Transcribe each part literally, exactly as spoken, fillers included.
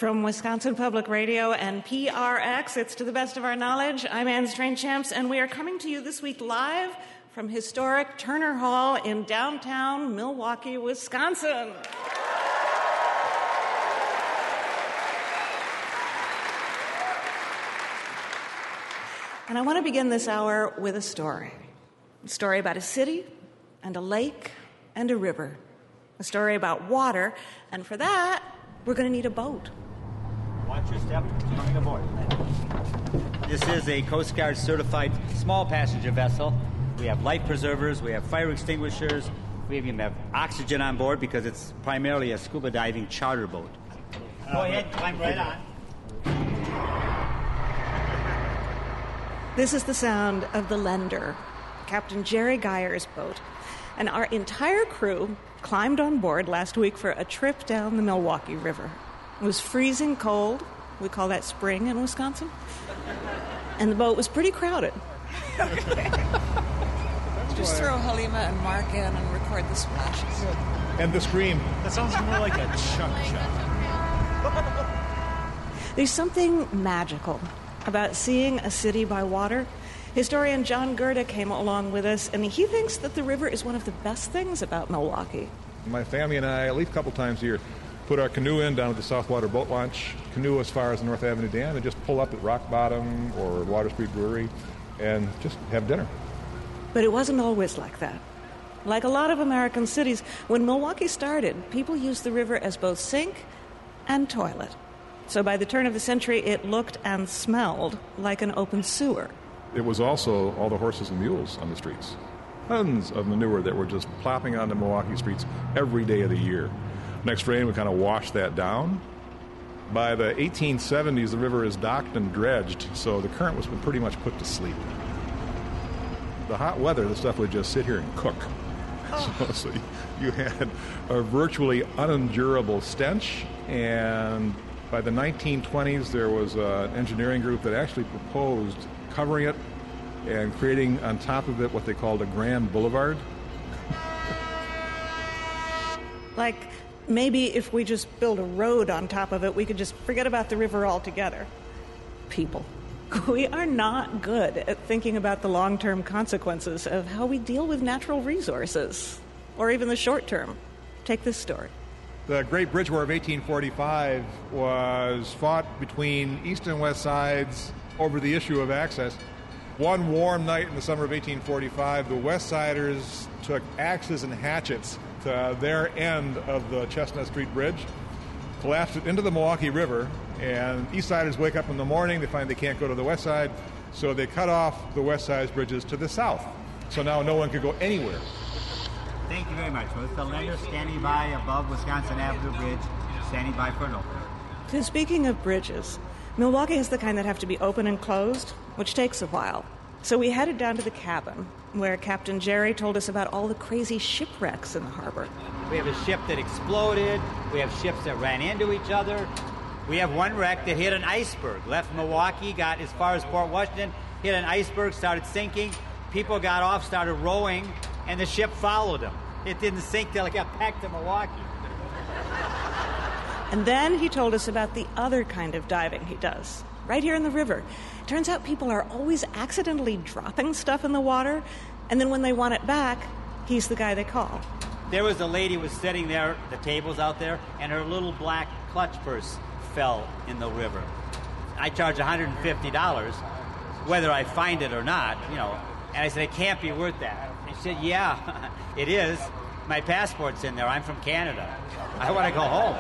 From Wisconsin Public Radio and P R X, it's To the Best of Our Knowledge. I'm Anne Strange-Champs, and we are coming to you this week live from historic Turner Hall in downtown Milwaukee, Wisconsin. And I want to begin this hour with a story. A story about a city and a lake and a river. A story about water, and for that, we're going to need a boat. Watch your step, coming aboard. This is a Coast Guard certified small passenger vessel. We have life preservers, we have fire extinguishers, we even have oxygen on board because it's primarily a scuba diving charter boat. Uh, Go ahead, climb right on. This is the sound of the Lender, Captain Jerry Geyer's boat. And our entire crew climbed on board last week for a trip down the Milwaukee River. It was freezing cold. We call that spring in Wisconsin. And the boat was pretty crowded. Just throw Halima and Mark in and record the splashes. And the scream. That sounds more like a chunk shot. There's something magical about seeing a city by water. Historian John Gerda came along with us, and he thinks that the river is one of the best things about Milwaukee. My family and I, at least a couple times a year, put our canoe in down at the Southwater Boat Launch, canoe as far as the North Avenue Dam, and just pull up at Rock Bottom or Water Street Brewery and just have dinner. But it wasn't always like that. Like a lot of American cities, when Milwaukee started, people used the river as both sink and toilet. So by the turn of the century, it looked and smelled like an open sewer. It was also all the horses and mules on the streets. Tons of manure that were just plopping onto Milwaukee streets every day of the year. Next rain would kind of wash that down. By the eighteen seventies, the river is docked and dredged, so the current was pretty much put to sleep. The hot weather, the stuff would just sit here and cook. Oh. So, so you had a virtually unendurable stench, and by the nineteen twenties, there was an engineering group that actually proposed covering it and creating on top of it what they called a Grand Boulevard. Like, maybe if we just build a road on top of it, we could just forget about the river altogether. People. We are not good at thinking about the long-term consequences of how we deal with natural resources, or even the short-term. Take this story. The Great Bridge War of eighteen forty-five was fought between east and west sides over the issue of access. One warm night in the summer of eighteen forty-five, the West Siders took axes and hatchets to their end of the Chestnut Street Bridge, collapsed it into the Milwaukee River, and East Siders wake up in the morning, they find they can't go to the West Side, so they cut off the West Side's bridges to the south. So now no one could go anywhere. Thank you very much. Well, it's the Lender standing by above Wisconsin Avenue Bridge, standing by for an opener. So speaking of bridges, Milwaukee is the kind that have to be open and closed, which takes a while. So we headed down to the cabin, where Captain Jerry told us about all the crazy shipwrecks in the harbor. We have a ship that exploded. We have ships that ran into each other. We have one wreck that hit an iceberg. Left Milwaukee, got as far as Port Washington, hit an iceberg, started sinking. People got off, started rowing, and the ship followed them. It didn't sink till it got back to Milwaukee. And then he told us about the other kind of diving he does, right here in the river. Turns out people are always accidentally dropping stuff in the water, and then when they want it back, he's the guy they call. There was a lady who was sitting there, the table's out there, and her little black clutch purse fell in the river. I charge one hundred fifty dollars, whether I find it or not, you know. And I said, it can't be worth that. And she said, yeah, it is. My passport's in there. I'm from Canada. I want to go home.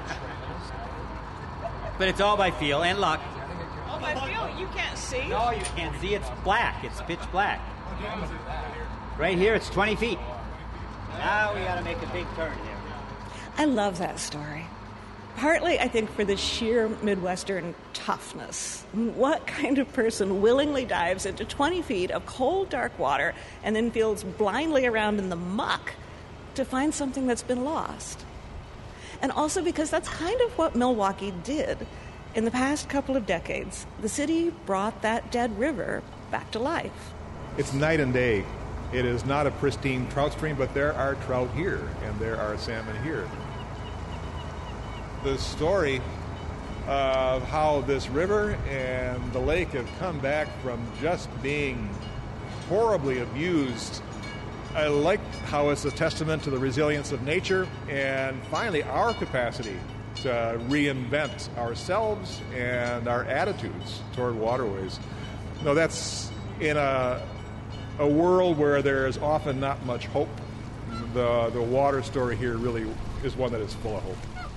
But it's all by feel and luck. All by feel? You can't see? No, you can't see. It's black. It's pitch black. Right here, it's twenty feet. Now we got to make a big turn here. I love that story. Partly, I think, for the sheer Midwestern toughness. What kind of person willingly dives into twenty feet of cold, dark water and then feels blindly around in the muck to find something that's been lost? And also because that's kind of what Milwaukee did. In the past couple of decades, the city brought that dead river back to life. It's night and day. It is not a pristine trout stream, but there are trout here, and there are salmon here. The story of how this river and the lake have come back from just being horribly abused. I like how it's a testament to the resilience of nature and finally our capacity to reinvent ourselves and our attitudes toward waterways. No, that's in a, a world where there is often not much hope. The, the water story here really is one that is full of hope.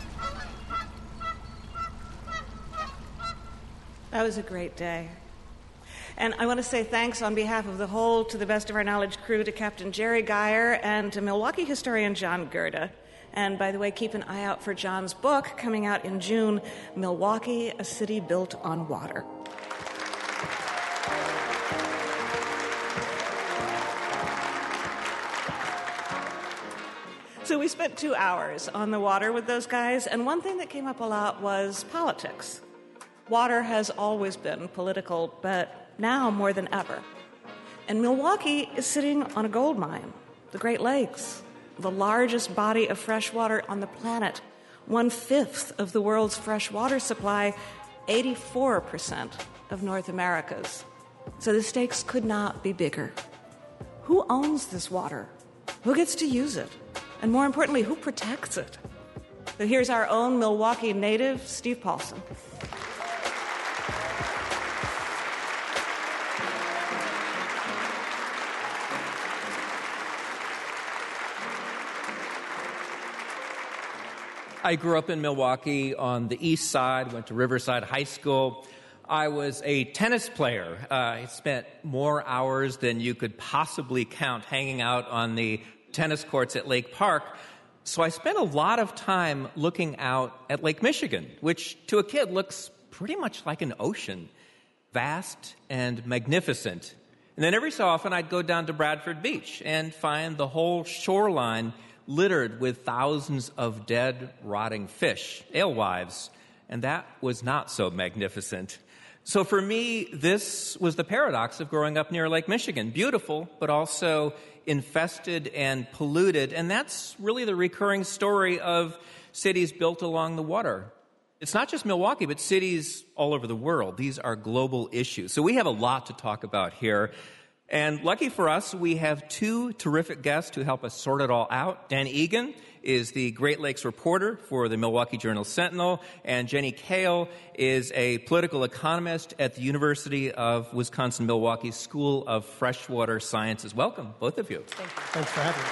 That was a great day. And I want to say thanks on behalf of the whole, to the best of our knowledge crew, to Captain Jerry Geyer and to Milwaukee historian John Gerda. And by the way, keep an eye out for John's book coming out in June, Milwaukee, A City Built on Water. So we spent two hours on the water with those guys, and one thing that came up a lot was politics. Water has always been political, but now more than ever. And Milwaukee is sitting on a gold mine, the Great Lakes, the largest body of fresh water on the planet, one-fifth of the world's fresh water supply, eighty-four percent of North America's. So the stakes could not be bigger. Who owns this water? Who gets to use it? And more importantly, who protects it? So here's our own Milwaukee native, Steve Paulson. I grew up in Milwaukee on the east side, went to Riverside High School. I was a tennis player. Uh, I spent more hours than you could possibly count hanging out on the tennis courts at Lake Park. So I spent a lot of time looking out at Lake Michigan, which to a kid looks pretty much like an ocean, vast and magnificent. And then every so often I'd go down to Bradford Beach and find the whole shoreline littered with thousands of dead, rotting fish, alewives, and that was not so magnificent. So for me, this was the paradox of growing up near Lake Michigan. Beautiful, but also infested and polluted, and that's really the recurring story of cities built along the water. It's not just Milwaukee, but cities all over the world. These are global issues. So we have a lot to talk about here. And lucky for us, we have two terrific guests to help us sort it all out. Dan Egan is the Great Lakes reporter for the Milwaukee Journal-Sentinel, and Jenny Kale is a political economist at the University of Wisconsin-Milwaukee School of Freshwater Sciences. Welcome, both of you. Thank you. Thanks for having me.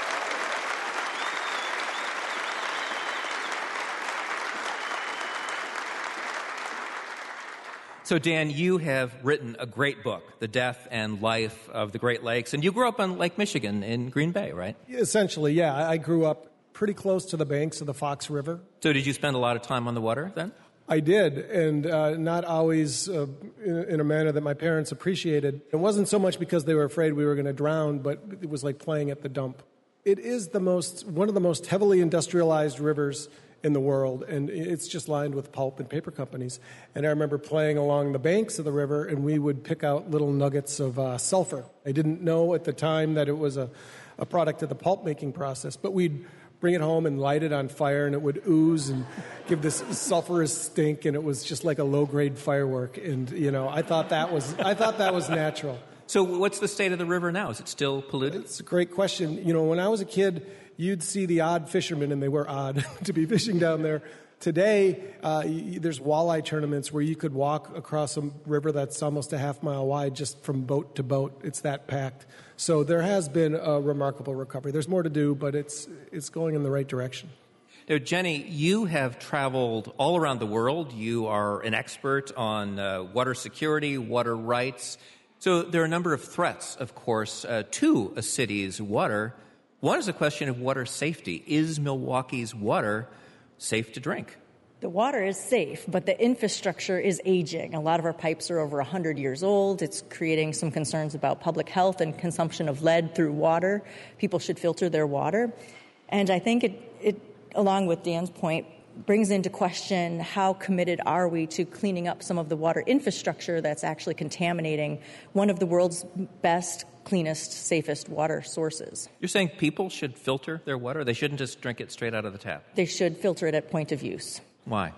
So, Dan, you have written a great book, The Death and Life of the Great Lakes, and you grew up on Lake Michigan in Green Bay, right? Essentially, yeah. I grew up pretty close to the banks of the Fox River. So did you spend a lot of time on the water then? I did, and uh, not always uh, in, in a manner that my parents appreciated. It wasn't so much because they were afraid we were going to drown, but it was like playing at the dump. It is the most one of the most heavily industrialized rivers in the world, and it's just lined with pulp and paper companies. And I remember playing along the banks of the river, and we would pick out little nuggets of uh, sulfur. I didn't know at the time that it was a, a product of the pulp-making process, but we'd bring it home and light it on fire, and it would ooze and give this sulfurous stink, and it was just like a low-grade firework. And, you know, I thought that was I thought that was natural. So what's the state of the river now? Is it still polluted? It's a great question. You know, when I was a kid, you'd see the odd fishermen, and they were odd to be fishing down there. Today, uh, y- there's walleye tournaments where you could walk across a river that's almost a half mile wide just from boat to boat. It's that packed. So there has been a remarkable recovery. There's more to do, but it's it's going in the right direction. Now, Jenny, you have traveled all around the world. You are an expert on uh, water security, water rights. So there are a number of threats, of course, uh, to a city's water. One is the question of water safety. Is Milwaukee's water safe to drink? The water is safe, but the infrastructure is aging. A lot of our pipes are over one hundred years old. It's creating some concerns about public health and consumption of lead through water. People should filter their water. And I think it, it along with Dan's point, brings into question how committed are we to cleaning up some of the water infrastructure that's actually contaminating one of the world's best, cleanest, safest water sources. You're saying people should filter their water? They shouldn't just drink it straight out of the tap? They should filter it at point of use. Why?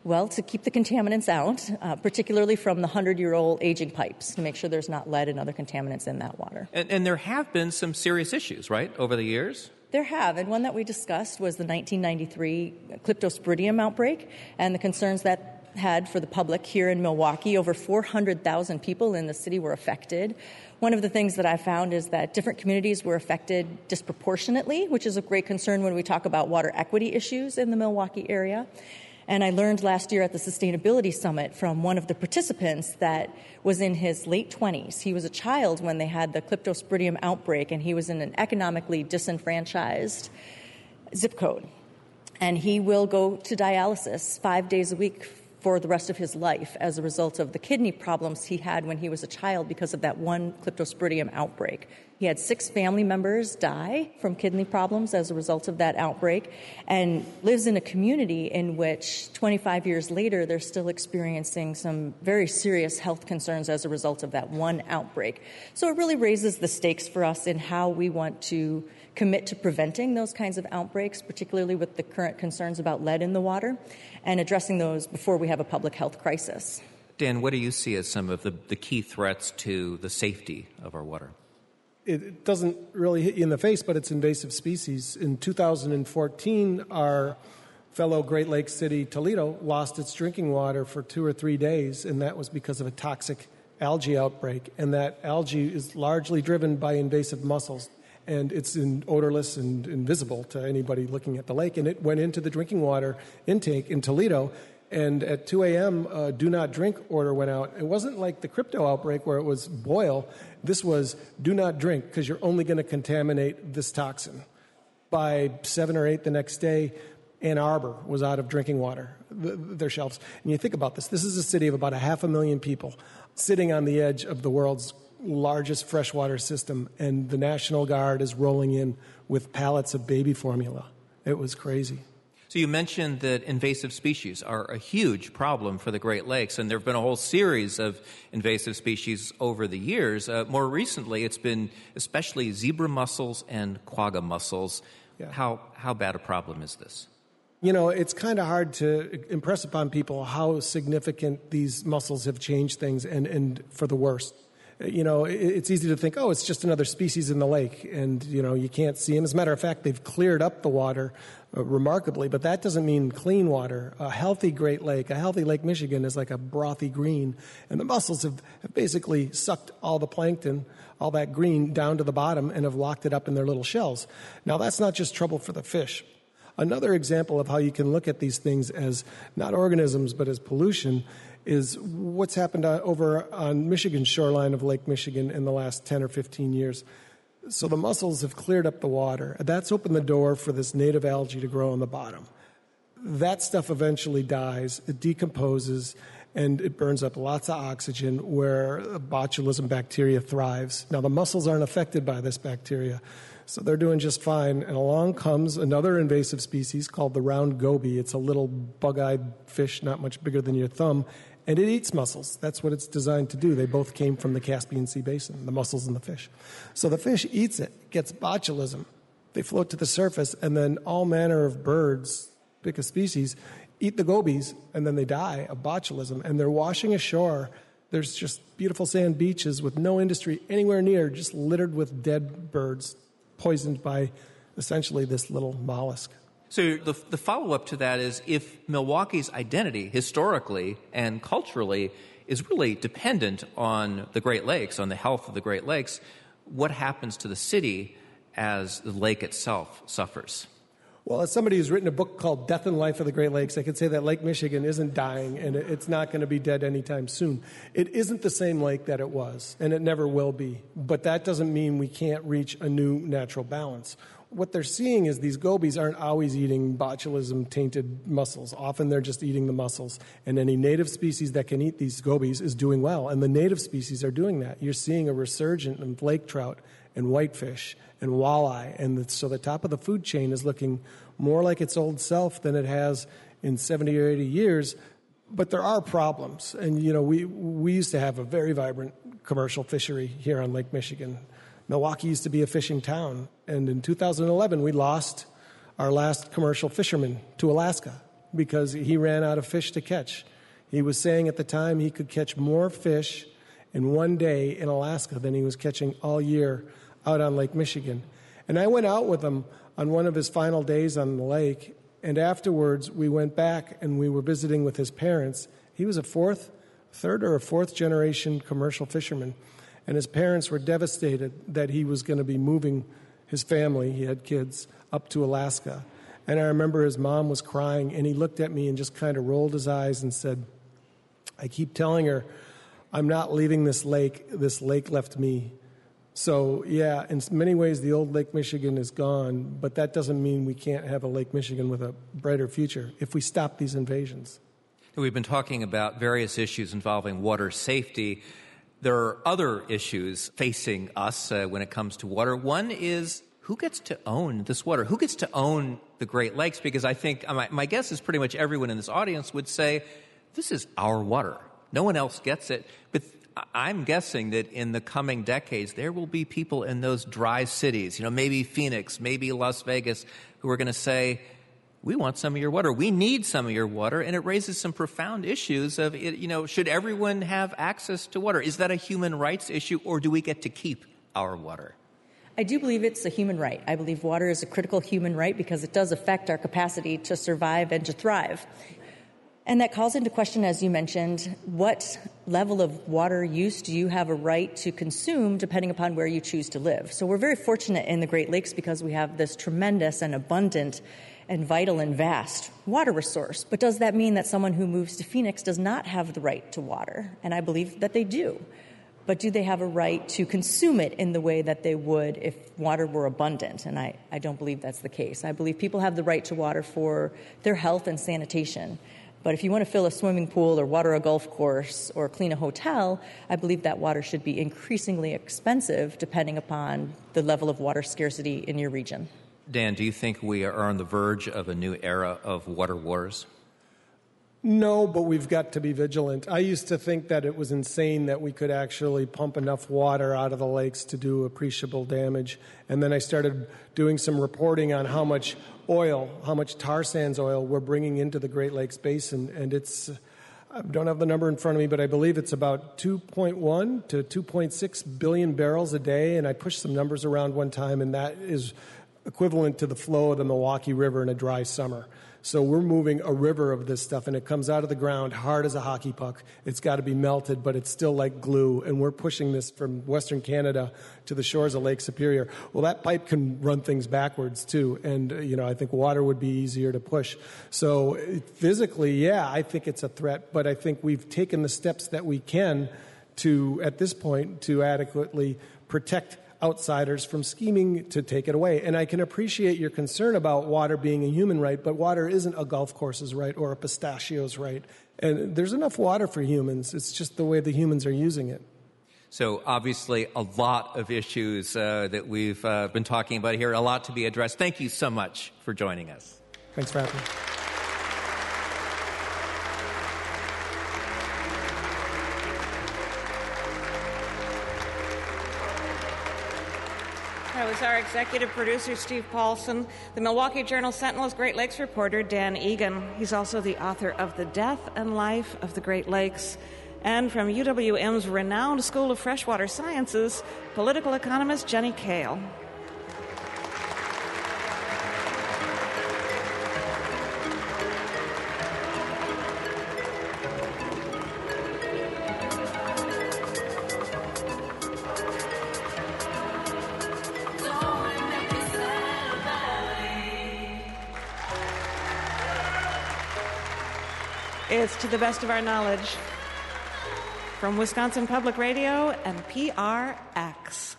Well, to keep the contaminants out, uh, particularly from the hundred-year-old aging pipes, to make sure there's not lead and other contaminants in that water. And, and there have been some serious issues, right, over the years? There have, and one that we discussed was the nineteen ninety-three Cryptosporidium outbreak and the concerns that had for the public here in Milwaukee. Over four hundred thousand people in the city were affected. One of the things that I found is that different communities were affected disproportionately, which is a great concern when we talk about water equity issues in the Milwaukee area. And I learned last year at the Sustainability Summit from one of the participants that was in his late twenties. He was a child when they had the Cryptosporidium outbreak, and he was in an economically disenfranchised zip code. And he will go to dialysis five days a week for the rest of his life as a result of the kidney problems he had when he was a child because of that one Cryptosporidium outbreak. He had six family members die from kidney problems as a result of that outbreak, and lives in a community in which twenty-five years later they're still experiencing some very serious health concerns as a result of that one outbreak. So it really raises the stakes for us in how we want to commit to preventing those kinds of outbreaks, particularly with the current concerns about lead in the water, and addressing those before we have a public health crisis. Dan, what do you see as some of the, the key threats to the safety of our water? It doesn't really hit you in the face, but it's invasive species. In two thousand fourteen, our fellow Great Lakes city, Toledo, lost its drinking water for two or three days, and that was because of a toxic algae outbreak. And that algae is largely driven by invasive mussels, and it's in, odorless and invisible to anybody looking at the lake. And it went into the drinking water intake in Toledo, and at two a.m., a do not drink order went out. It wasn't like the crypto outbreak where it was boil. This was do not drink because you're only going to contaminate this toxin. By seven or eight the next day, Ann Arbor was out of drinking water, the, their shelves. And you think about this. This is a city of about a half a million people sitting on the edge of the world's largest freshwater system, and the National Guard is rolling in with pallets of baby formula. It was crazy. So you mentioned that invasive species are a huge problem for the Great Lakes, and there have been a whole series of invasive species over the years. Uh, more recently, it's been especially zebra mussels and quagga mussels. Yeah. How, how bad a problem is this? You know, it's kind of hard to impress upon people how significant these mussels have changed things, and, and for the worse. You know, it's easy to think, oh, it's just another species in the lake, and, you know, you can't see them. As a matter of fact, they've cleared up the water uh, remarkably, but that doesn't mean clean water. A healthy Great Lake, a healthy Lake Michigan is like a brothy green, and the mussels have, have basically sucked all the plankton, all that green, down to the bottom and have locked it up in their little shells. Now, that's not just trouble for the fish. Another example of how you can look at these things as not organisms but as pollution is what's happened over on Michigan's shoreline of Lake Michigan in the last ten or fifteen years. So the mussels have cleared up the water. That's opened the door for this native algae to grow on the bottom. That stuff eventually dies, it decomposes, and it burns up lots of oxygen where botulism bacteria thrives. Now, the mussels aren't affected by this bacteria, so they're doing just fine. And along comes another invasive species called the round goby. It's a little bug-eyed fish, not much bigger than your thumb, and it eats mussels. That's what it's designed to do. They both came from the Caspian Sea basin, the mussels and the fish. So the fish eats it, gets botulism. They float to the surface, and then all manner of birds, pick a species, eat the gobies, and then they die of botulism. And they're washing ashore. There's just beautiful sand beaches with no industry anywhere near, just littered with dead birds, poisoned by essentially this little mollusk. So the, the follow-up to that is, if Milwaukee's identity historically and culturally is really dependent on the Great Lakes, on the health of the Great Lakes, what happens to the city as the lake itself suffers? Well, as somebody who's written a book called Death and Life of the Great Lakes, I can say that Lake Michigan isn't dying, and it's not going to be dead anytime soon. It isn't the same lake that it was, and it never will be. But that doesn't mean we can't reach a new natural balance. What they're seeing is these gobies aren't always eating botulism-tainted mussels. Often they're just eating the mussels. And any native species that can eat these gobies is doing well, and the native species are doing that. You're seeing a resurgence in lake trout and whitefish and walleye, and the, so the top of the food chain is looking more like its old self than it has in seventy or eighty years. But there are problems, and you know we we used to have a very vibrant commercial fishery here on Lake Michigan. Milwaukee used to be a fishing town, and in two thousand eleven we lost our last commercial fisherman to Alaska. because he ran out of fish to catch. He was saying at the time he could catch more fish in one day in Alaska than he was catching all year out on Lake Michigan. And I went out with him on one of his final days on the lake, and afterwards we went back and we were visiting with his parents. He was a fourth, third or a fourth generation commercial fisherman, and his parents were devastated that he was going to be moving his family, he had kids, up to Alaska. And I remember his mom was crying, and he looked at me and just kind of rolled his eyes and said, I keep telling her, I'm not leaving this lake. This lake left me. So, yeah, in many ways, the old Lake Michigan is gone, but that doesn't mean we can't have a Lake Michigan with a brighter future if we stop these invasions. We've been talking about various issues involving water safety. There are other issues facing us uh, when it comes to water. One is, who gets to own this water? Who gets to own the Great Lakes? Because I think, my, my guess is pretty much everyone in this audience would say, this is our water. No one else gets it. But I'm guessing that in the coming decades, there will be people in those dry cities, you know, maybe Phoenix, maybe Las Vegas, who are going to say, we want some of your water. We need some of your water. And it raises some profound issues of, you know, should everyone have access to water? Is that a human rights issue, or do we get to keep our water? I do believe it's a human right. I believe water is a critical human right because it does affect our capacity to survive and to thrive. And that calls into question, as you mentioned, what level of water use do you have a right to consume depending upon where you choose to live? So we're very fortunate in the Great Lakes because we have this tremendous and abundant and vital and vast water resource. But does that mean that someone who moves to Phoenix does not have the right to water? And I believe that they do. But do they have a right to consume it in the way that they would if water were abundant? And I, I don't believe that's the case. I believe people have the right to water for their health and sanitation. But if you want to fill a swimming pool or water a golf course or clean a hotel, I believe that water should be increasingly expensive depending upon the level of water scarcity in your region. Dan, do you think we are on the verge of a new era of water wars? No, but we've got to be vigilant. I used to think that it was insane that we could actually pump enough water out of the lakes to do appreciable damage. And then I started doing some reporting on how much oil, how much tar sands oil we're bringing into the Great Lakes Basin. And it's, I don't have the number in front of me, but I believe it's about two point one to two point six billion barrels a day. And I pushed some numbers around one time, and that is equivalent to the flow of the Milwaukee River in a dry summer. So we're moving a river of this stuff, and it comes out of the ground hard as a hockey puck. It's got to be melted, but it's still like glue, and we're pushing this from Western Canada to the shores of Lake Superior. Well, that pipe can run things backwards, too, and, you know, I think water would be easier to push. So physically, yeah, I think it's a threat, but I think we've taken the steps that we can to, at this point, to adequately protect outsiders from scheming to take it away. And I can appreciate your concern about water being a human right, but water isn't a golf course's right or a pistachio's right. And there's enough water for humans. It's just the way the humans are using it. So obviously a lot of issues uh, that we've uh, been talking about here, a lot to be addressed. Thank you so much for joining us. Thanks for having me. That was our executive producer, Steve Paulson, the Milwaukee Journal Sentinel's Great Lakes reporter, Dan Egan. He's also the author of The Death and Life of the Great Lakes. And from U W M's renowned School of Freshwater Sciences, political economist Jenny Kale. It's To the Best of Our Knowledge from Wisconsin Public Radio and P R X.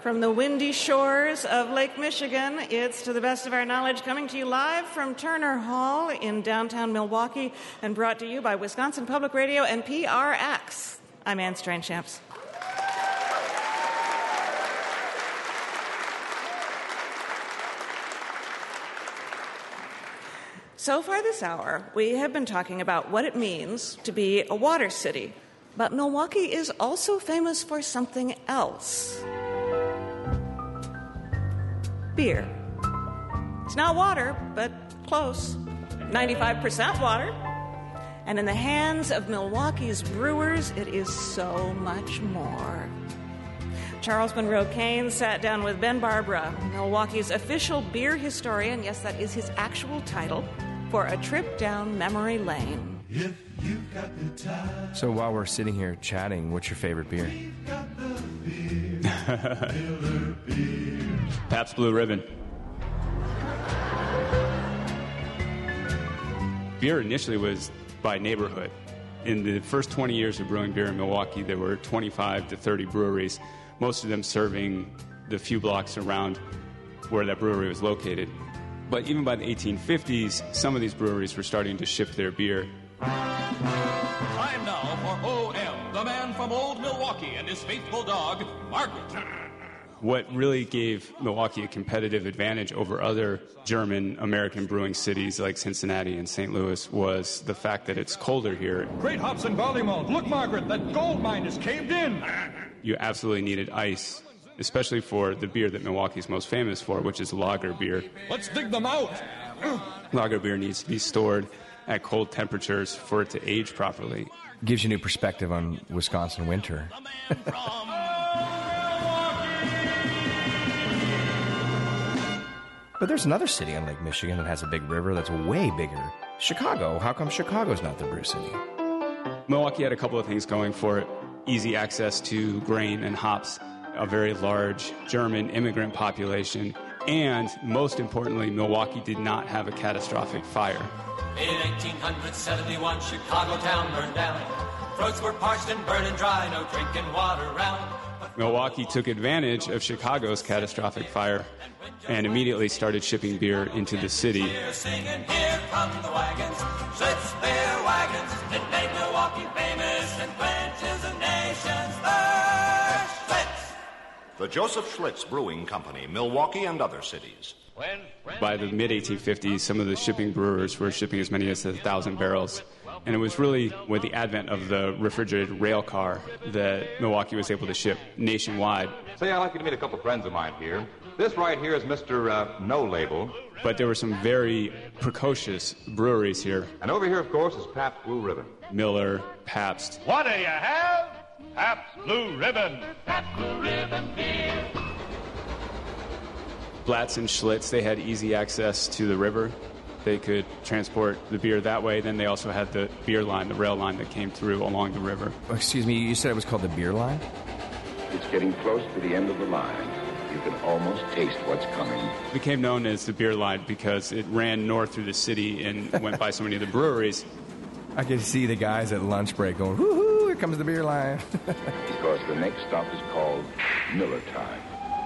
From the windy shores of Lake Michigan, it's To the Best of Our Knowledge, coming to you live from Turner Hall in downtown Milwaukee and brought to you by Wisconsin Public Radio and P R X. I'm Ann Strainchamps. So far this hour, we have been talking about what it means to be a water city. But Milwaukee is also famous for something else. Beer. It's not water, but close. ninety-five percent water. And in the hands of Milwaukee's brewers, it is so much more. Charles Monroe Kane sat down with Ben Barbara, Milwaukee's official beer historian, yes, that is his actual title, for a trip down memory lane. If you've got the time. So while we're sitting here chatting, what's your favorite beer? Pabst Blue Ribbon. Beer initially was by neighborhood. In the first twenty years of brewing beer in Milwaukee, there were twenty-five to thirty breweries, most of them serving the few blocks around where that brewery was located. But even by the eighteen fifties, some of these breweries were starting to ship their beer. Time now for O M, the man from old Milwaukee and his faithful dog, Margaret. What really gave Milwaukee a competitive advantage over other German American brewing cities like Cincinnati and Saint Louis was the fact that it's colder here. Great hops and barley malt. Look, Margaret, that gold mine is caved in. You absolutely needed ice, especially for the beer that Milwaukee's most famous for, which is lager beer. Let's dig them out. Lager beer needs to be stored at cold temperatures for it to age properly. Gives you new perspective on Wisconsin winter. But there's another city on Lake Michigan that has a big river that's way bigger. Chicago. How come Chicago's not the brew city? Milwaukee had a couple of things going for it. Easy access to grain and hops, a very large German immigrant population, and most importantly, Milwaukee did not have a catastrophic fire. In eighteen seventy-one, Chicago town burned down. Throats were parched and burning dry, no drinking water around. Milwaukee took advantage of Chicago's catastrophic fire and immediately started shipping beer into the city. Here singing, here come the wagons, Schlitz beer wagons. It made Milwaukee famous and quenches the nation's thirst. Schlitz! The Joseph Schlitz Brewing Company, Milwaukee and other cities. By the mid eighteen fifties, some of the shipping brewers were shipping as many as a thousand barrels. And it was really with the advent of the refrigerated rail car that Milwaukee was able to ship nationwide. Say, I'd like you to meet a couple friends of mine here. This right here is Mister Uh, no Label. But there were some very precocious breweries here. And over here, of course, is Pabst Blue Ribbon. Miller, Pabst. What do you have? Pabst Blue Ribbon. Pabst Blue Ribbon beer. Blatz and Schlitz, they had easy access to the river. They could transport the beer that way. Then they also had the beer line, the rail line that came through along the river. Oh, excuse me, you said it was called the beer line? It's getting close to the end of the line. You can almost taste what's coming. It became known as the beer line because it ran north through the city and went by so many of the breweries. I could see the guys at lunch break going, woohoo, here comes the beer line. Because the next stop is called Miller Time.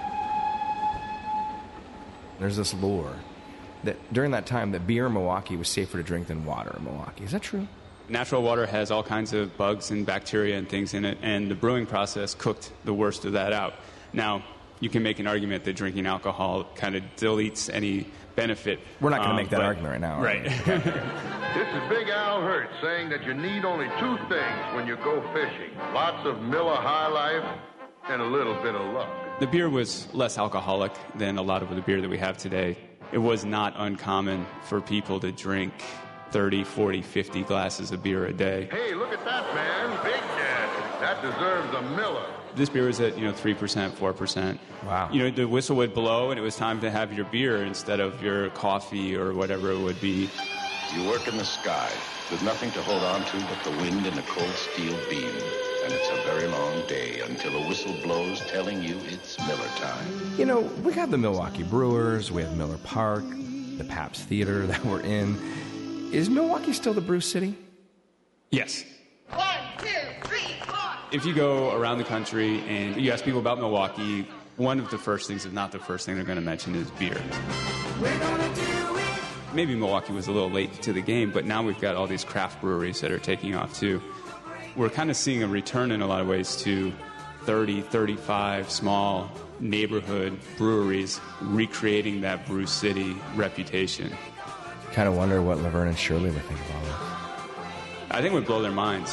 There's this lore that during that time that beer in Milwaukee was safer to drink than water in Milwaukee. Is that true? Natural water has all kinds of bugs and bacteria and things in it, and the brewing process cooked the worst of that out. Now, you can make an argument that drinking alcohol kind of deletes any benefit. We're not going to um, make that but, argument right now. Right. This is Big Al Hurt saying that you need only two things when you go fishing. Lots of Miller High Life and a little bit of luck. The beer was less alcoholic than a lot of the beer that we have today. It was not uncommon for people to drink thirty, forty, fifty glasses of beer a day. Hey, look at that, man. Big Daddy. That deserves a Miller. This beer was at, you know, three percent, four percent. Wow. You know, the whistle would blow, and it was time to have your beer instead of your coffee or whatever it would be. You work in the sky with nothing to hold on to but the wind and the cold steel beam. And it's a very long day until a whistle blows telling you it's Miller time. You know, we have the Milwaukee Brewers, we have Miller Park, the Pabst Theater that we're in. Is Milwaukee still the brew city? Yes. One, two, three, four. If you go around the country and you ask people about Milwaukee, one of the first things, if not the first thing they're going to mention, is beer. We're gonna do it. Maybe Milwaukee was a little late to the game, but now we've got all these craft breweries that are taking off too. We're kind of seeing a return in a lot of ways to thirty, thirty-five small neighborhood breweries recreating that brew city reputation. Kind of wonder what Laverne and Shirley would think about it. I think it would blow their minds.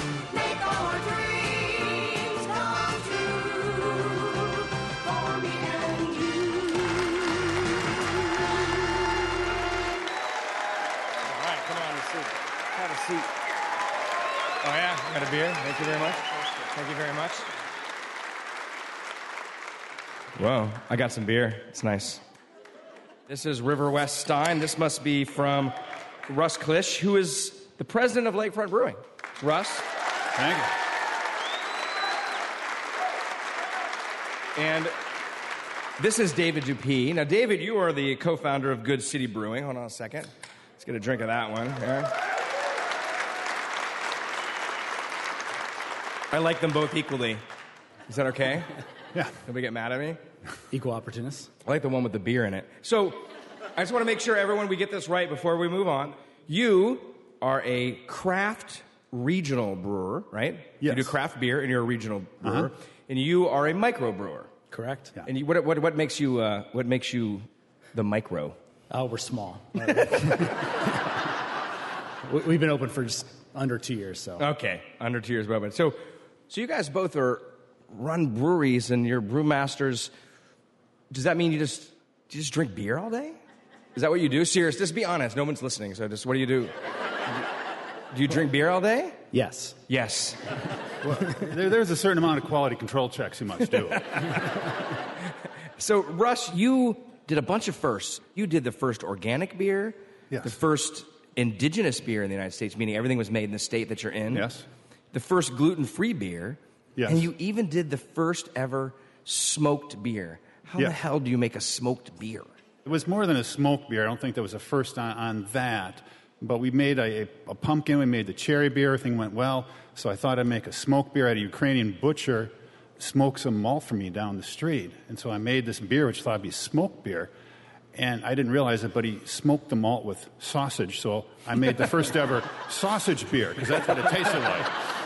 Have a seat. Oh, yeah? I got a beer. Thank you very much. Thank you very much. Whoa, I got some beer. It's nice. This is River West Stein. This must be from Russ Klisch, who is the president of Lakefront Brewing. Russ. Thank you. And this is David Dupuy. Now, David, you are the co-founder of Good City Brewing. Hold on a second. Let's get a drink of that one. Yeah. I like them both equally. Is that okay? Yeah. Nobody get mad at me? Equal opportunists. I like the one with the beer in it. So, I just want to make sure, everyone, we get this right before we move on. You are a craft regional brewer, right? Yes. You do craft beer, and you're a regional brewer. Uh-huh. And you are a micro brewer. Correct. Yeah. And you, what, what, what makes you uh, what makes you the micro? Oh, we're small. We- We've been open for just under two years, so. Okay, under two years we're open. So, so you guys both are run breweries, and you're brewmasters. Does that mean you just do you just drink beer all day? Is that what you do? Serious, just be honest. No one's listening, so just what do you do? Do you drink beer all day? Yes. Yes. Well, there, there's a certain amount of quality control checks you must do. So, Russ, you did a bunch of firsts. You did the first organic beer, Yes. the first indigenous beer in the United States, meaning everything was made in the state that you're in. Yes. The first gluten-free beer. Yes. And you even did the first ever smoked beer. How Yeah. the hell do you make a smoked beer? It was more than a smoked beer. I don't think there was a first on, on that. But we made a, a pumpkin. We made the cherry beer. Everything went well. So I thought I'd make a smoked beer. I had a Ukrainian butcher smoke some malt for me down the street. And so I made this beer, which I thought would be smoked beer. And I didn't realize it, but he smoked the malt with sausage. So I made the first ever sausage beer, because that's what it tasted like.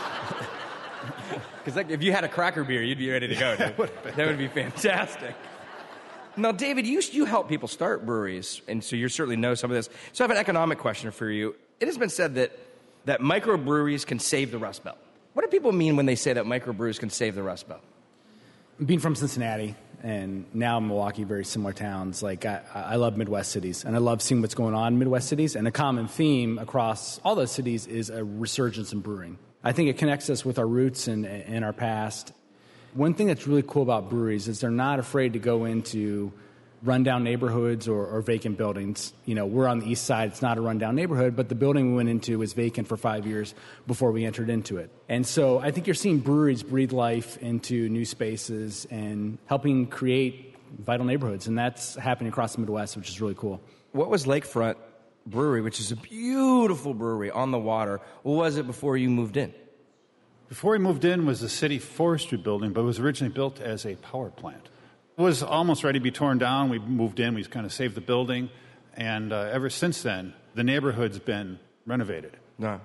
Because like, if you had a cracker beer, you'd be ready to go, dude. That would be fantastic. Now, David, you, you help people start breweries, and so you certainly know some of this. So I have an economic question for you. It has been said that, that microbreweries can save the Rust Belt. What do people mean when they say that microbreweries can save the Rust Belt? Being from Cincinnati and now Milwaukee, very similar towns, like I, I love Midwest cities, and I love seeing what's going on in Midwest cities. And a common theme across all those cities is a resurgence in brewing. I think it connects us with our roots and, and our past. One thing that's really cool about breweries is they're not afraid to go into rundown neighborhoods or, or vacant buildings. You know, we're on the east side. It's not a rundown neighborhood, but the building we went into was vacant for five years before we entered into it. And so I think you're seeing breweries breathe life into new spaces and helping create vital neighborhoods. And that's happening across the Midwest, which is really cool. What was Lakefront Brewery, which is a beautiful brewery on the water, what was it before you moved in? Before we moved in was the city forestry building, but it was originally built as a power plant. It was almost ready to be torn down. We moved in. We kind of saved the building. And uh, ever since then, the neighborhood's been renovated. No.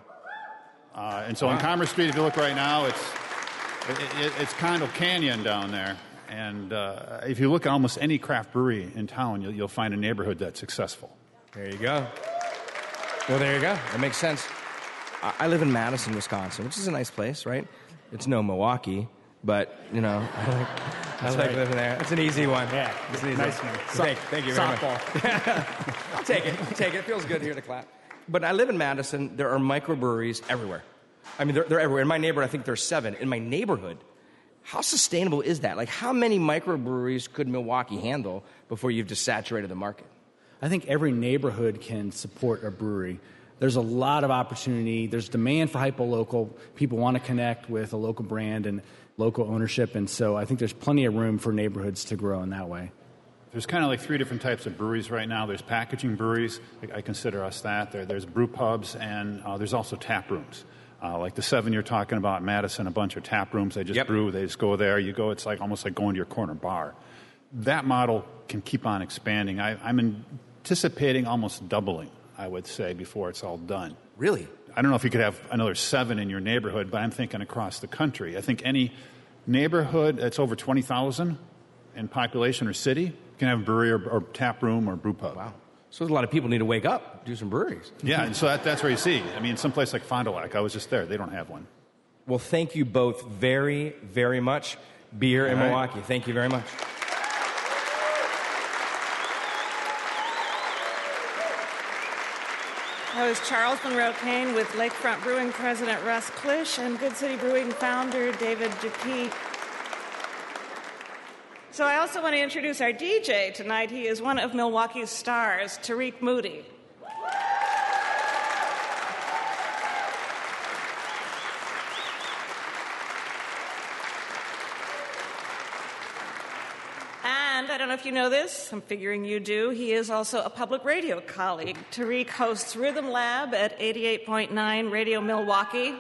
Uh, and so on Commerce Street, if you look right now, it's it, it, it's Condo Canyon down there. And uh, if you look at almost any craft brewery in town, you'll, you'll find a neighborhood that's successful. There you go. Well, there you go. That makes sense. I, I live in Madison, Wisconsin, which is a nice place, right? It's no Milwaukee, but, you know, I like, I like right. living there. It's an easy one. Yeah, it's an easy nice one. one. Thank, thank you very Softball. much. I'll take it. I'll take it. It feels good here to clap. But I live in Madison. There are microbreweries everywhere. I mean, they're, they're everywhere. In my neighborhood, I think there's seven. In my neighborhood, how sustainable is that? Like, how many microbreweries could Milwaukee handle before you've just saturated the market? I think every neighborhood can support a brewery. There's a lot of opportunity. There's demand for hyper-local. People want to connect with a local brand and local ownership, and so I think there's plenty of room for neighborhoods to grow in that way. There's kind of like three different types of breweries right now. There's packaging breweries. I consider us that. There, there's brew pubs, and uh, there's also tap rooms. Uh, like the seven you're talking about, Madison, a bunch of tap rooms. They just Yep. brew. They just go there. You go. It's like almost like going to your corner bar. That model can keep on expanding. I, I'm anticipating almost doubling, I would say, before it's all done. Really? I don't know if you could have another seven in your neighborhood, but I'm thinking across the country. I think any neighborhood that's over twenty thousand in population or city can have a brewery or, or tap room or brew pub. Wow. So a lot of people need to wake up, do some breweries. Yeah, and so that, that's where you see. I mean, someplace like Fond du Lac, I was just there. They don't have one. Well, thank you both very, very much. Beer in All right. Milwaukee. Thank you very much. That was Charles Monroe Kane with Lakefront Brewing President Russ Klisch and Good City Brewing founder David Dupuy. So I also want to introduce our D J tonight. He is one of Milwaukee's stars, Tariq Moody. And I don't know if you know this, I'm figuring you do, he is also a public radio colleague. Tariq hosts Rhythm Lab at eighty-eight point nine Radio Milwaukee.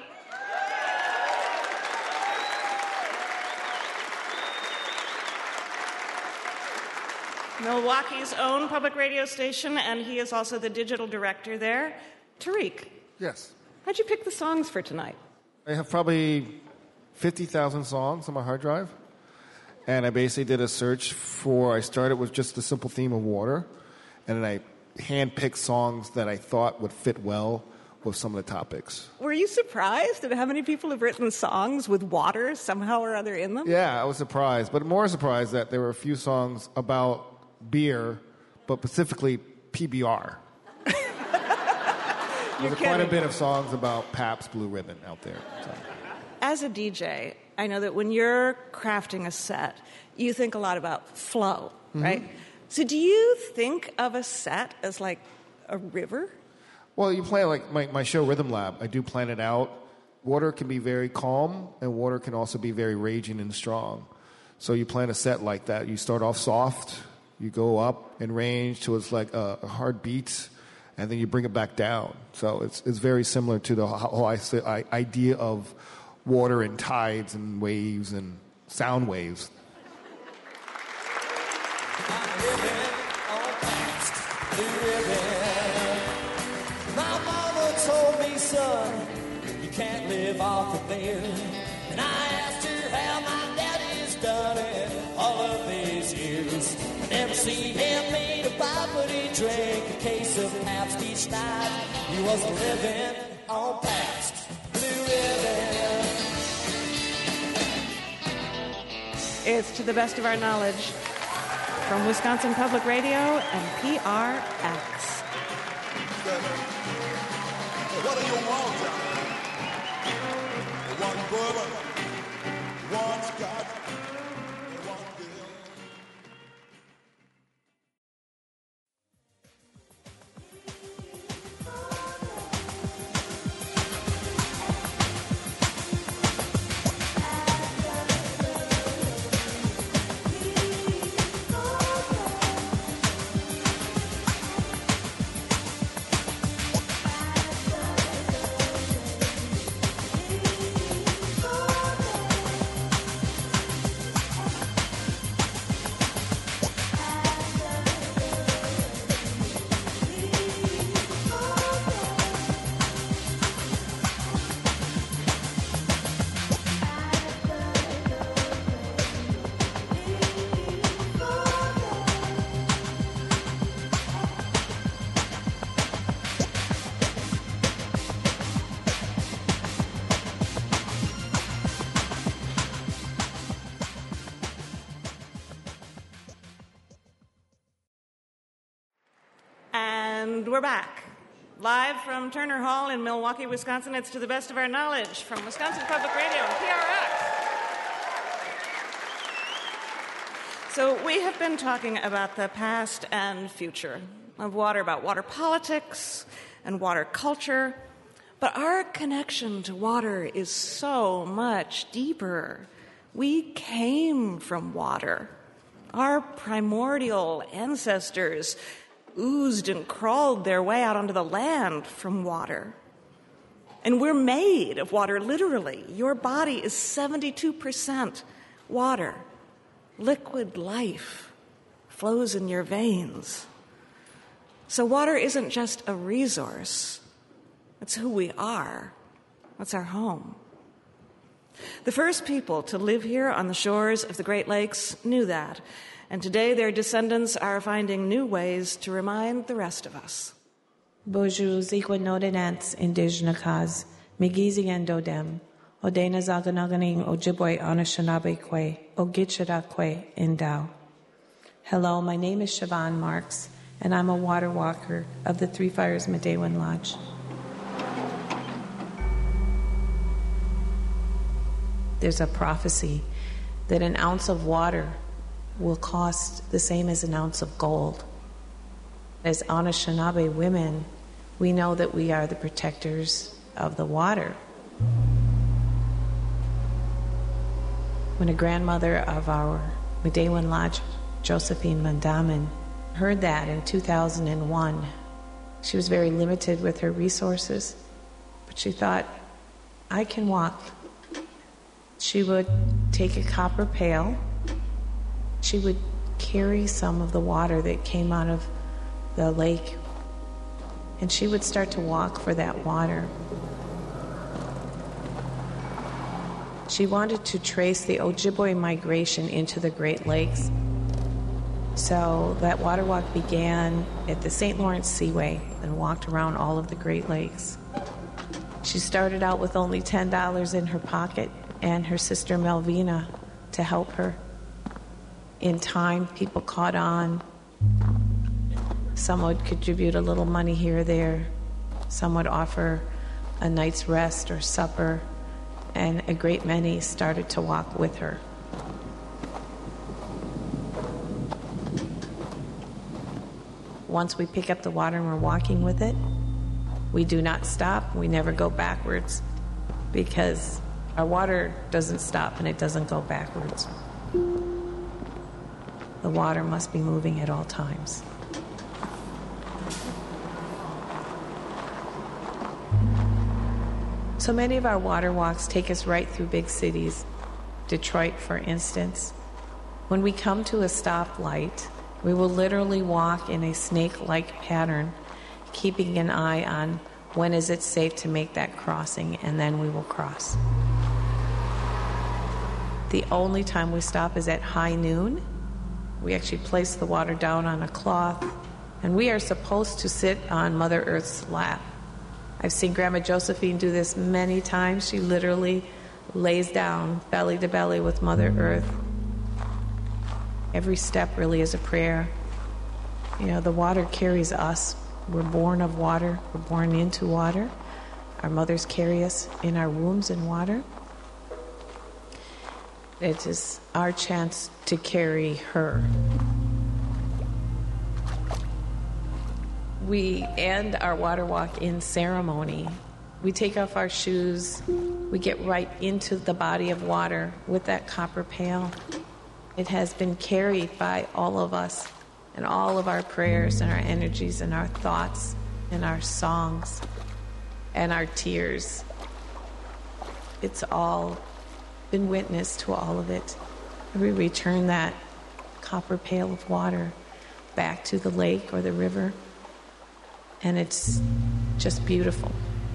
Milwaukee's own public radio station, and he is also the digital director there. Tariq. Yes. How'd you pick the songs for tonight? I have probably fifty thousand songs on my hard drive. And I basically did a search for, I started with just the simple theme of water. And then I handpicked songs that I thought would fit well with some of the topics. Were you surprised at how many people have written songs with water somehow or other in them? Yeah, I was surprised. But more surprised that there were a few songs about beer, but specifically P B R. There's quite a bit of songs about Pabst Blue Ribbon out there. So. As a D J, I know that when you're crafting a set, you think a lot about flow, Mm-hmm. right? So do you think of a set as like a river? Well, you plan like my, my show Rhythm Lab. I do plan it out. Water can be very calm, and water can also be very raging and strong. So you plan a set like that. You start off soft, you go up in range till it's like a, a hard beat, and then you bring it back down. So it's it's very similar to the whole idea of water and tides and waves and sound waves. My mama told me, son, you can't live off of beer. And I asked her how my daddy's done it all of these years. Never seen him made a pie, but he drank a case of Pabst each night. He was living on Pabst Blue Ribbon. It's To the Best of Our Knowledge from Wisconsin Public Radio and P R X. What do you want? One bourbon, one scotch, one beer. And we're back. Live from Turner Hall in Milwaukee, Wisconsin. It's To the Best of Our Knowledge from Wisconsin Public Radio and P R X. So we have been talking about the past and future of water, about water politics and water culture. But our connection to water is so much deeper. We came from water. Our primordial ancestors oozed and crawled their way out onto the land from water. And we're made of water, literally. Your body is seventy-two percent water. Liquid life flows in your veins. So water isn't just a resource. It's who we are. It's our home. The first people to live here on the shores of the Great Lakes knew that, and today their descendants are finding new ways to remind the rest of us. Bojus equinodenants indigenacas, migiziendodem, odena zaganaganing ojibwe Anishinaabe kwe, ogichara kwe indao. Hello, my name is Siobhan Marks, and I'm a water walker of the Three Fires Medewan Lodge. There's a prophecy that an ounce of water will cost the same as an ounce of gold. As Anishinaabe women, we know that we are the protectors of the water. When a grandmother of our Medewan Lodge, Josephine Mandamin, heard that in two thousand one, she was very limited with her resources, but she thought, I can walk. She would take a copper pail. She would carry some of the water that came out of the lake, and she would start to walk for that water. She wanted to trace the Ojibwe migration into the Great Lakes. So that water walk began at the Saint Lawrence Seaway and walked around all of the Great Lakes. She started out with only ten dollars in her pocket and her sister Melvina to help her. In time, people caught on. Some would contribute a little money here or there. Some would offer a night's rest or supper, and a great many started to walk with her. Once we pick up the water and we're walking with it, we do not stop. We never go backwards, because our water doesn't stop and it doesn't go backwards. The water must be moving at all times. So many of our water walks take us right through big cities. Detroit, for instance. When we come to a stoplight, we will literally walk in a snake-like pattern, keeping an eye on when is it safe to make that crossing, and then we will cross. The only time we stop is at high noon. We actually place the water down on a cloth, and we are supposed to sit on Mother Earth's lap. I've seen Grandma Josephine do this many times. She literally lays down belly to belly with Mother Earth. Every step really is a prayer. You know, the water carries us. We're born of water. We're born into water. Our mothers carry us in our wombs in water. It is our chance to carry her. We end our water walk in ceremony. We take off our shoes. We get right into the body of water with that copper pail. It has been carried by all of us, and all of our prayers and our energies and our thoughts and our songs and our tears. It's all been witness to all of it. We return that copper pail of water back to the lake or the river, and it's just beautiful.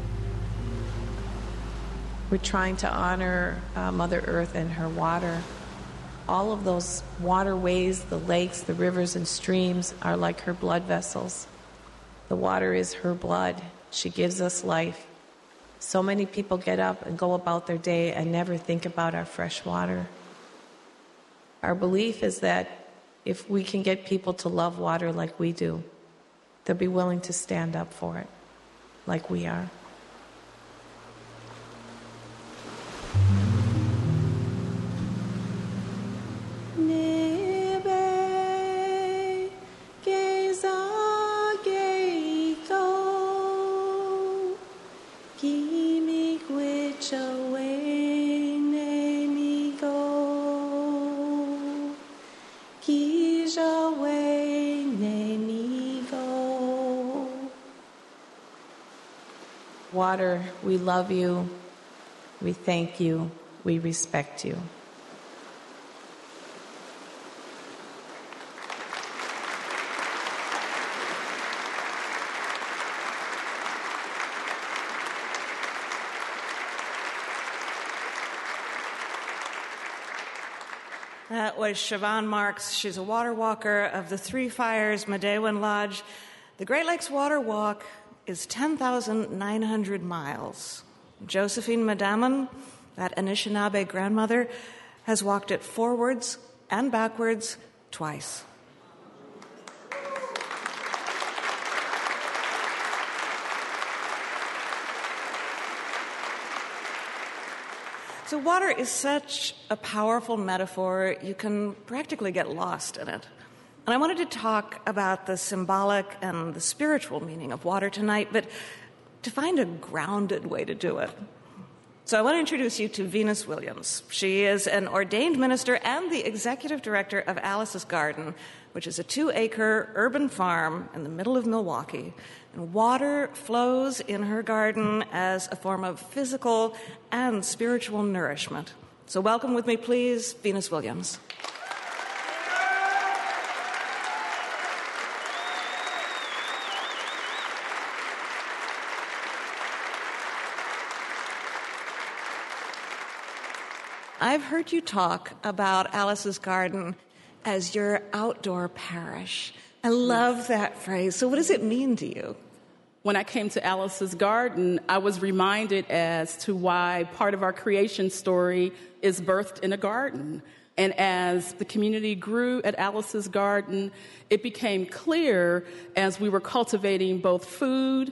We're trying to honor uh, Mother Earth and her water. All of those waterways, the lakes, the rivers and streams are like her blood vessels. The water is her blood. She gives us life. So many people get up and go about their day and never think about our fresh water. Our belief is that if we can get people to love water like we do, they'll be willing to stand up for it like we are. Water, we love you, we thank you, we respect you. That was Siobhan Marks. She's a water walker of the Three Fires Medewan Lodge. The Great Lakes Water Walk is ten thousand nine hundred miles. Josephine Medewan, that Anishinaabe grandmother, has walked it forwards and backwards twice. So water is such a powerful metaphor, you can practically get lost in it. And I wanted to talk about the symbolic and the spiritual meaning of water tonight, but to find a grounded way to do it. So I want to introduce you to Venus Williams. She is an ordained minister and the executive director of Alice's Garden, which is a two-acre urban farm in the middle of Milwaukee. And water flows in her garden as a form of physical and spiritual nourishment. So welcome with me, please, Venus Williams. I've heard you talk about Alice's Garden as your outdoor parish. I love yes. that phrase. So what does it mean to you? When I came to Alice's Garden, I was reminded as to why part of our creation story is birthed in a garden. And as the community grew at Alice's Garden, it became clear as we were cultivating both food,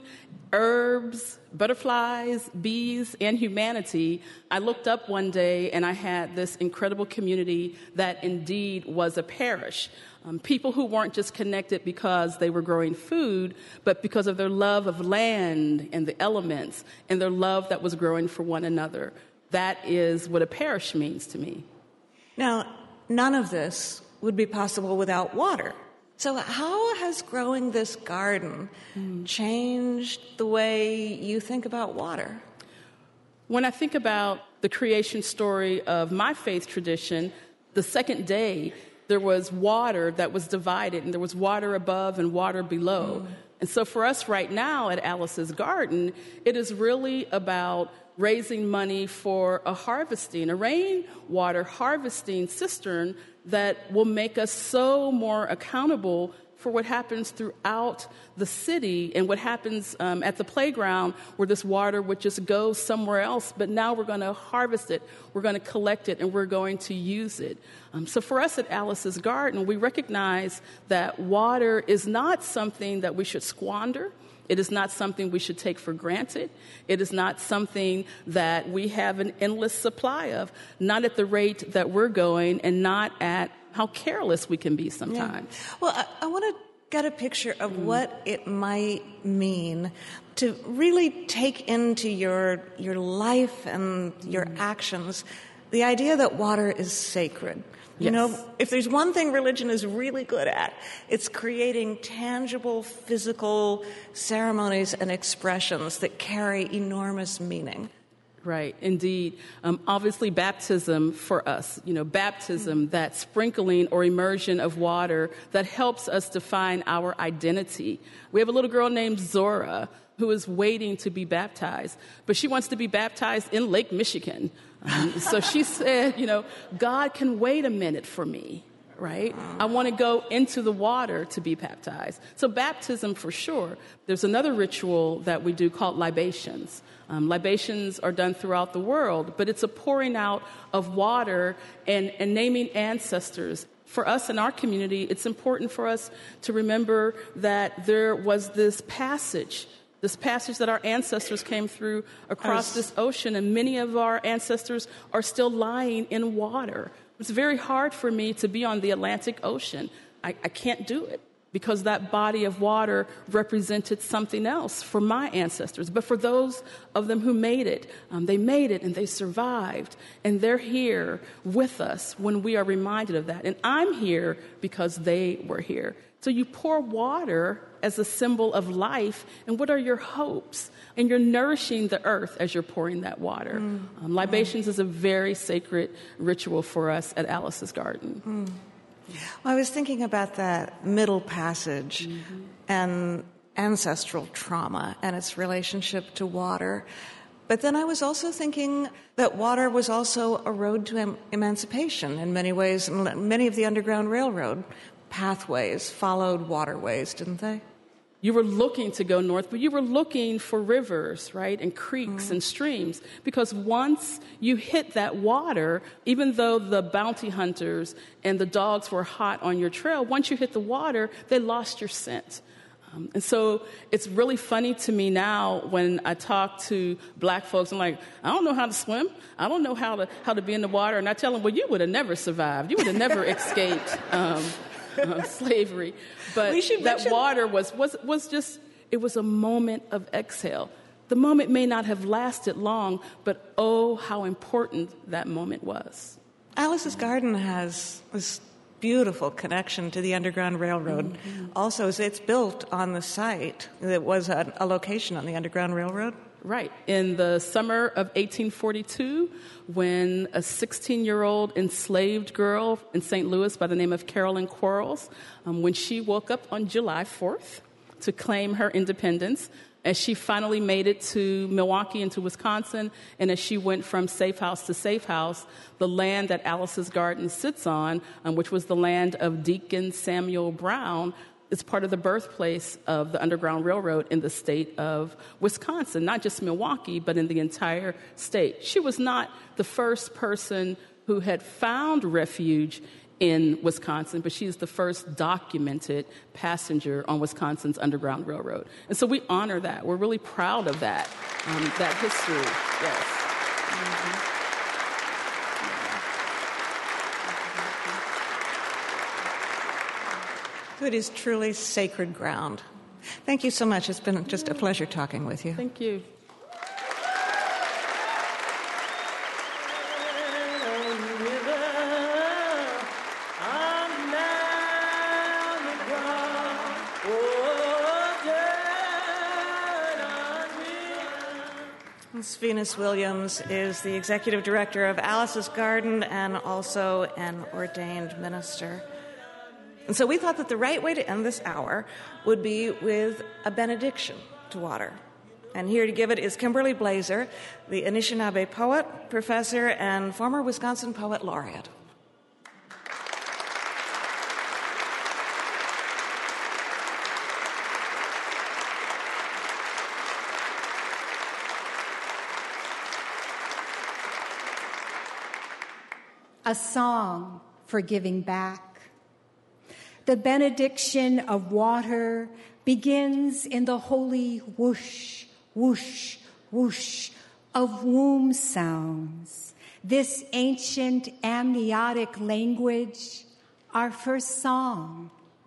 herbs, butterflies, bees, and humanity, I looked up one day and I had this incredible community that indeed was a parish. Um, people who weren't just connected because they were growing food, but because of their love of land and the elements and their love that was growing for one another. That is what a parish means to me. Now, none of this would be possible without water. So how has growing this garden mm. changed the way you think about water? When I think about the creation story of my faith tradition, the second day, there was water that was divided, and there was water above and water below. Mm. And so for us right now at Alice's Garden, it is really about raising money for a harvesting, a rainwater harvesting cistern that will make us so more accountable for what happens throughout the city and what happens um, at the playground where this water would just go somewhere else. But now we're going to harvest it, we're going to collect it, and we're going to use it. Um, so for us at Alice's Garden, we recognize that water is not something that we should squander. It is not something we should take for granted. It is not something that we have an endless supply of, not at the rate that we're going and not at how careless we can be sometimes. Yeah. Well, I, I want to get a picture of mm. what it might mean to really take into your, your life and your mm. actions the idea that water is sacred. You yes. know, if there's one thing religion is really good at, it's creating tangible, physical ceremonies and expressions that carry enormous meaning. Right, indeed. Um, obviously, baptism for us, you know, baptism, that sprinkling or immersion of water that helps us define our identity. We have a little girl named Zora who is waiting to be baptized, but she wants to be baptized in Lake Michigan. Um, so she said, you know, God can wait a minute for me, right? I want to go into the water to be baptized. So baptism for sure. There's another ritual that we do called libations. Um, libations are done throughout the world, but it's a pouring out of water and, and naming ancestors. For us in our community, it's important for us to remember that there was this passage This passage that our ancestors came through across this ocean, and many of our ancestors are still lying in water. It's very hard for me to be on the Atlantic Ocean. I, I can't do it because that body of water represented something else for my ancestors. But for those of them who made it, um, they made it and they survived. And they're here with us when we are reminded of that. And I'm here because they were here. So you pour water as a symbol of life, and what are your hopes? And you're nourishing the earth as you're pouring that water. Mm. Um, libations mm. is a very sacred ritual for us at Alice's Garden. Mm. Well, I was thinking about that middle passage mm-hmm. and ancestral trauma and its relationship to water. But then I was also thinking that water was also a road to em- emancipation in many ways. Many of the Underground Railroad pathways followed waterways, didn't they? You were looking to go north, but you were looking for rivers, right, and creeks mm. and streams. Because once you hit that water, even though the bounty hunters and the dogs were hot on your trail, once you hit the water, they lost your scent. Um, and so it's really funny to me now when I talk to black folks. I'm like, I don't know how to swim. I don't know how to how to be in the water. And I tell them, well, you would have never survived. You would have never escaped um, uh, slavery. But that mention- water was, was, was just, it was a moment of exhale. The moment may not have lasted long, but oh, how important that moment was. Alice's Garden has this beautiful connection to the Underground Railroad. Mm-hmm. Also, it's built on the site that was a, a location on the Underground Railroad. Right. In the summer of eighteen forty-two, when a sixteen-year-old enslaved girl in Saint Louis by the name of Carolyn Quarles, um, when she woke up on July fourth to claim her independence, as she finally made it to Milwaukee and to Wisconsin, and as she went from safe house to safe house, the land that Alice's Garden sits on, um, which was the land of Deacon Samuel Brown, is part of the birthplace of the Underground Railroad in the state of Wisconsin, not just Milwaukee, but in the entire state. She was not the first person who had found refuge in Wisconsin, but she's the first documented passenger on Wisconsin's Underground Railroad. And so we honor that. We're really proud of that, um, that history. Yes. Mm-hmm. It is truly sacred ground. Thank you so much. It's been just a pleasure talking with you. Thank you. Venus Williams is the executive director of Alice's Garden and also an ordained minister. And so we thought that the right way to end this hour would be with a benediction to water. And here to give it is Kimberly Blazer, the Anishinaabe poet, professor, and former Wisconsin Poet Laureate. A song for giving back. The benediction of water begins in the holy whoosh, whoosh, whoosh of womb sounds. This ancient amniotic language, our first song.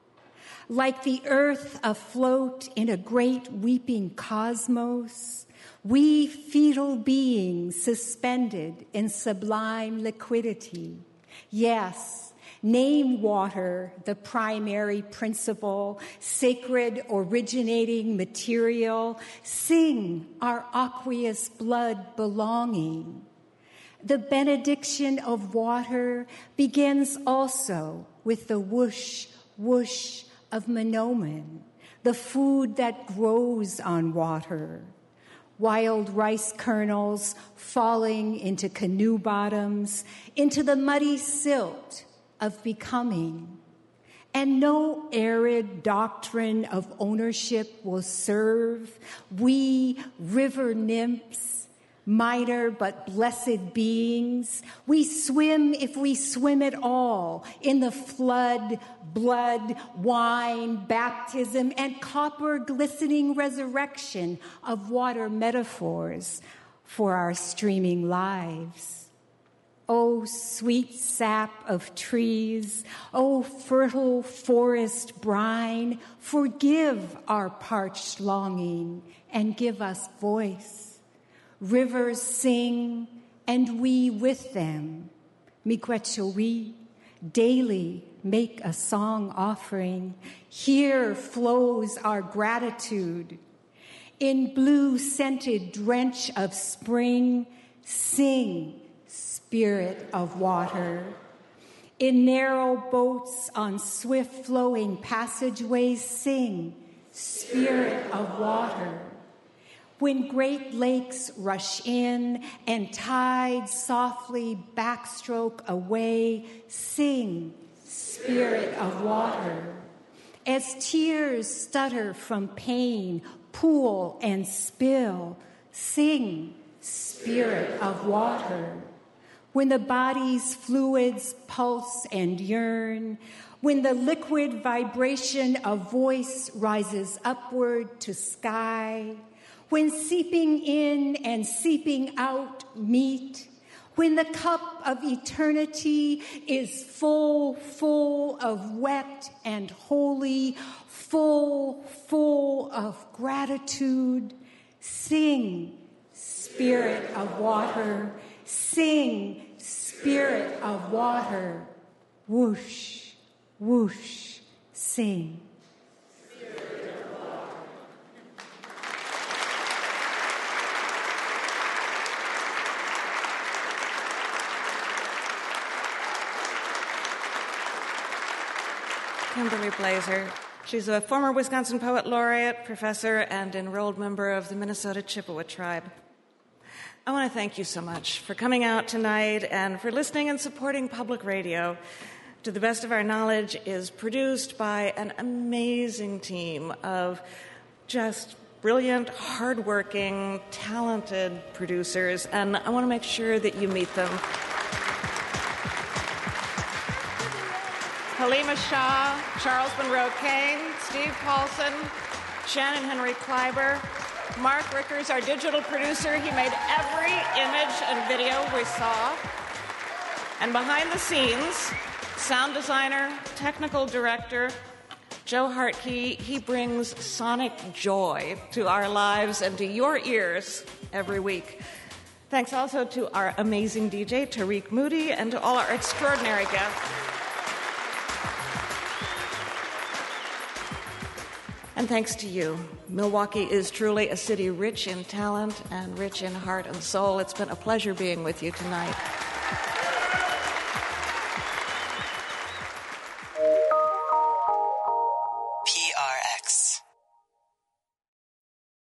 Like the earth afloat in a great weeping cosmos, we fetal beings suspended in sublime liquidity. Yes, name water the primary principle, sacred originating material. Sing our aqueous blood belonging. The benediction of water begins also with the whoosh, whoosh of Monoman, the food that grows on water. Wild rice kernels falling into canoe bottoms, into the muddy silt of becoming. And no arid doctrine of ownership will serve. We river nymphs, minor but blessed beings, we swim, if we swim at all, in the flood, blood, wine, baptism, and copper glistening resurrection of water metaphors for our streaming lives. O sweet sap of trees, O fertile forest brine, forgive our parched longing and give us voice. Rivers sing, and we with them. Miigwetch Owi, daily make a song offering. Here flows our gratitude. In blue-scented drench of spring, sing, spirit of water. In narrow boats on swift-flowing passageways, sing, spirit of water. When great lakes rush in and tides softly backstroke away, sing, spirit of water. As tears stutter from pain, pool and spill, sing, spirit of water. When the body's fluids pulse and yearn, when the liquid vibration of voice rises upward to sky, when seeping in and seeping out meet, when the cup of eternity is full, full of wet and holy, full, full of gratitude, sing, spirit of water, sing, spirit of water, whoosh, whoosh, sing. Kimberly Blazer. She's a former Wisconsin Poet Laureate, professor, and enrolled member of the Minnesota Chippewa Tribe. I want to thank you so much for coming out tonight and for listening and supporting public radio. To the best of our knowledge, is produced by an amazing team of just brilliant, hardworking, talented producers, and I want to make sure that you meet them. Halima Shah, Charles Monroe Kane, Steve Paulson, Shannon Henry Kleiber, Mark Rickers, our digital producer. He made every image and video we saw. And behind the scenes, sound designer, technical director, Joe Hartke. He brings sonic joy to our lives and to your ears every week. Thanks also to our amazing D J, Tariq Moody, and to all our extraordinary guests. And thanks to you. Milwaukee is truly a city rich in talent and rich in heart and soul. It's been a pleasure being with you tonight.